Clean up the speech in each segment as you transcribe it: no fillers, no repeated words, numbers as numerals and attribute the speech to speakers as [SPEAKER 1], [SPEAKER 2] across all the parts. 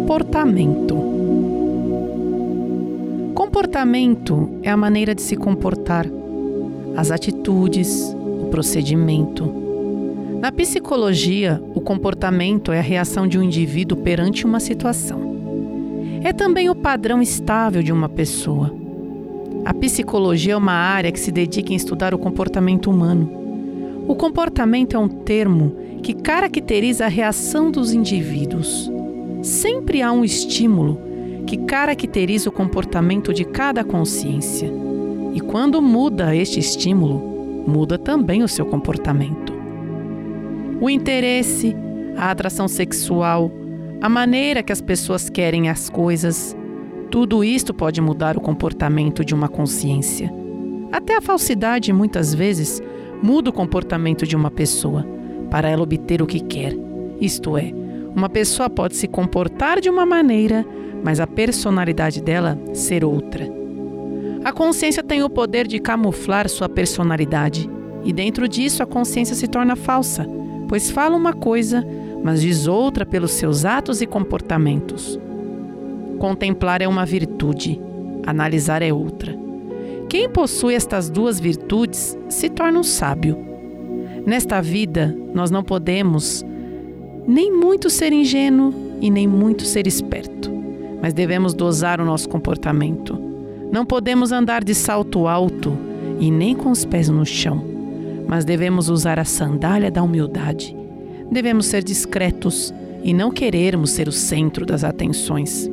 [SPEAKER 1] Comportamento. Comportamento é a maneira de se comportar, as atitudes, o procedimento. Na psicologia, o comportamento é a reação de um indivíduo perante uma situação. É também o padrão estável de uma pessoa. A psicologia é uma área que se dedica em estudar o comportamento humano. O comportamento é um termo que caracteriza a reação dos indivíduos. Sempre há um estímulo que caracteriza o comportamento de cada consciência. E quando muda este estímulo, muda também o seu comportamento. O interesse, a atração sexual, a maneira que as pessoas querem as coisas, tudo isto pode mudar o comportamento de uma consciência. Até a falsidade, muitas vezes, muda o comportamento de uma pessoa para ela obter o que quer. Isto é, uma pessoa pode se comportar de uma maneira, mas a personalidade dela ser outra. A consciência tem o poder de camuflar sua personalidade, e dentro disso a consciência se torna falsa, pois fala uma coisa, mas diz outra pelos seus atos e comportamentos. Contemplar é uma virtude, analisar é outra. Quem possui estas duas virtudes se torna um sábio. Nesta vida, nós não podemos nem muito ser ingênuo e nem muito ser esperto, mas devemos dosar o nosso comportamento. Não podemos andar de salto alto e nem com os pés no chão, mas devemos usar a sandália da humildade. Devemos ser discretos e não querermos ser o centro das atenções.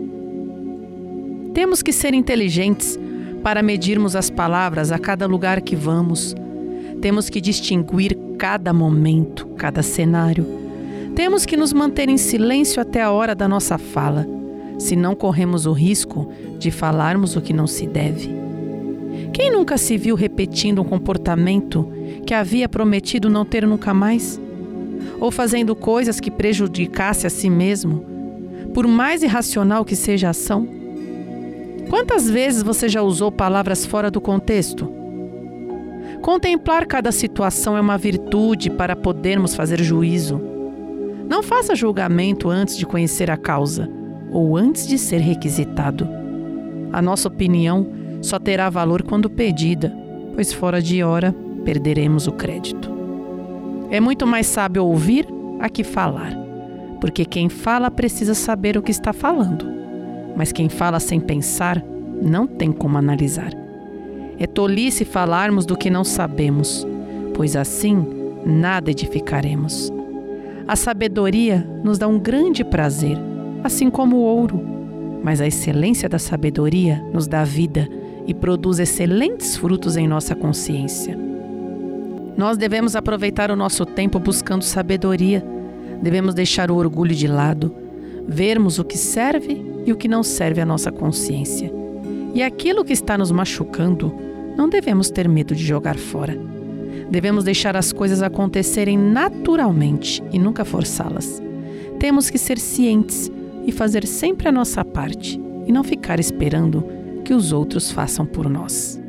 [SPEAKER 1] Temos que ser inteligentes para medirmos as palavras a cada lugar que vamos. Temos que distinguir cada momento, cada cenário. Temos que nos manter em silêncio até a hora da nossa fala, senão corremos o risco de falarmos o que não se deve. Quem nunca se viu repetindo um comportamento que havia prometido não ter nunca mais? Ou fazendo coisas que prejudicasse a si mesmo, por mais irracional que seja a ação? Quantas vezes você já usou palavras fora do contexto? Contemplar cada situação é uma virtude para podermos fazer juízo. Não faça julgamento antes de conhecer a causa ou antes de ser requisitado. A nossa opinião só terá valor quando pedida, pois fora de hora perderemos o crédito. É muito mais sábio ouvir a que falar, porque quem fala precisa saber o que está falando, mas quem fala sem pensar não tem como analisar. É tolice falarmos do que não sabemos, pois assim nada edificaremos. A sabedoria nos dá um grande prazer, assim como o ouro, mas a excelência da sabedoria nos dá vida e produz excelentes frutos em nossa consciência. Nós devemos aproveitar o nosso tempo buscando sabedoria, devemos deixar o orgulho de lado, vermos o que serve e o que não serve à nossa consciência. E aquilo que está nos machucando, não devemos ter medo de jogar fora. Devemos deixar as coisas acontecerem naturalmente e nunca forçá-las. Temos que ser cientes e fazer sempre a nossa parte e não ficar esperando que os outros façam por nós.